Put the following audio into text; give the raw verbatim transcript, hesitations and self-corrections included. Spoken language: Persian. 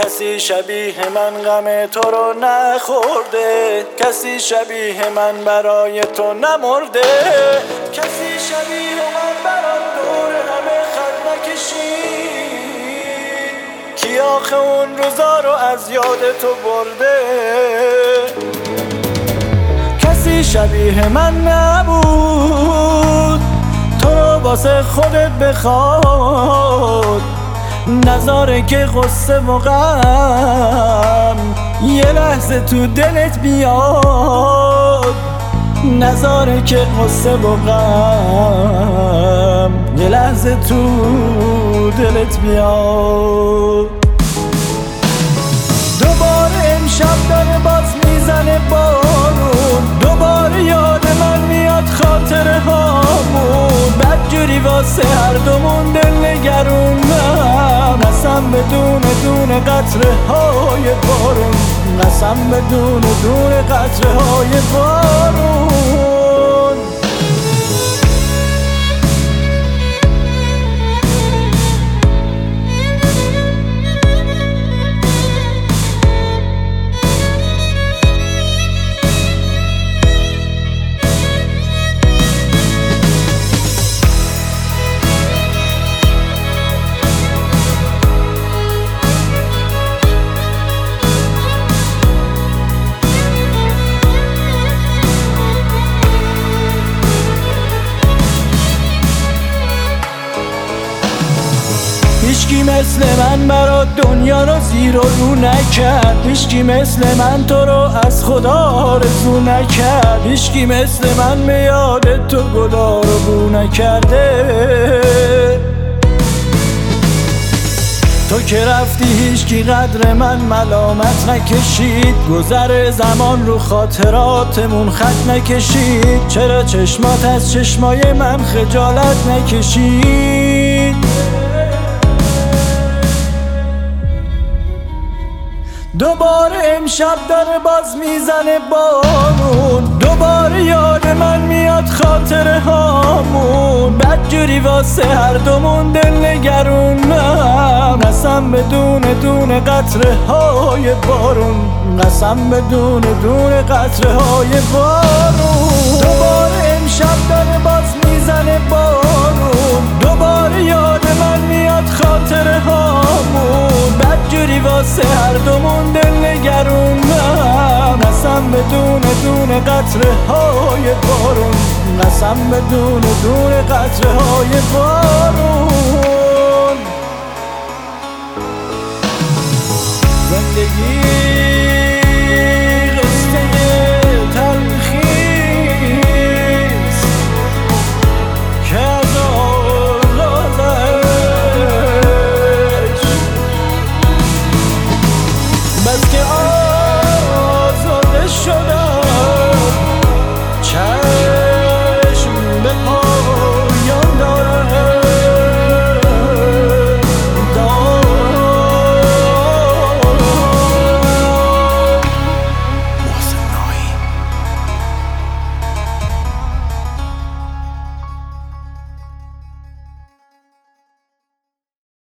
کسی شبیه من غم تو رو نخورده، کسی شبیه من برای تو نمرده، کسی شبیه من برای دور همه خط نکشید، کی آخه اون روزا رو از یاد تو برده. کسی شبیه من نبود تو رو واسه خودت بخواد، نذاره که غصه و غم یه لحظه تو دلت بیاد، نذاره که غصه و غم یه لحظه تو دلت بیاد. دوباره امشب داره باز میزنه بارون، دوباره یاد من میاد خاطره هامون، بدجوری واسه هر دومون دل نگرونم، قسم بدون دون قطره های بارون، قسم بدون دون قطره های بارون. هیچکی مثل من برا دنیا رو زیر و رو نکرد، هیچکی مثل من تو رو از خدا آرزو نکرد، هیچکی مثل من به یاد تو گلا رو بو نکرده. تو که رفتی هیچکی قدر من ملامت نکشید، گذر زمان رو خاطراتمون خط نکشید، چرا چشمات از چشمای من خجالت نکشید. دوباره امشب داره باز میزنه بارون، دوباره یاد من میاد خاطره هامون، بدجوری واسه هر دومون دل نگرونم، قسم بدون دون قطره های بارون، قسم بدون دون قطره های بارون. دوباره امشب داره باز میزنه بارون، دوباره یاد من میاد خاطره هامون، بدجوری واسه هر دومون دل نگرونم، قسم بدون دون قطره های بارون، قسم بدون دون قطره های بارون.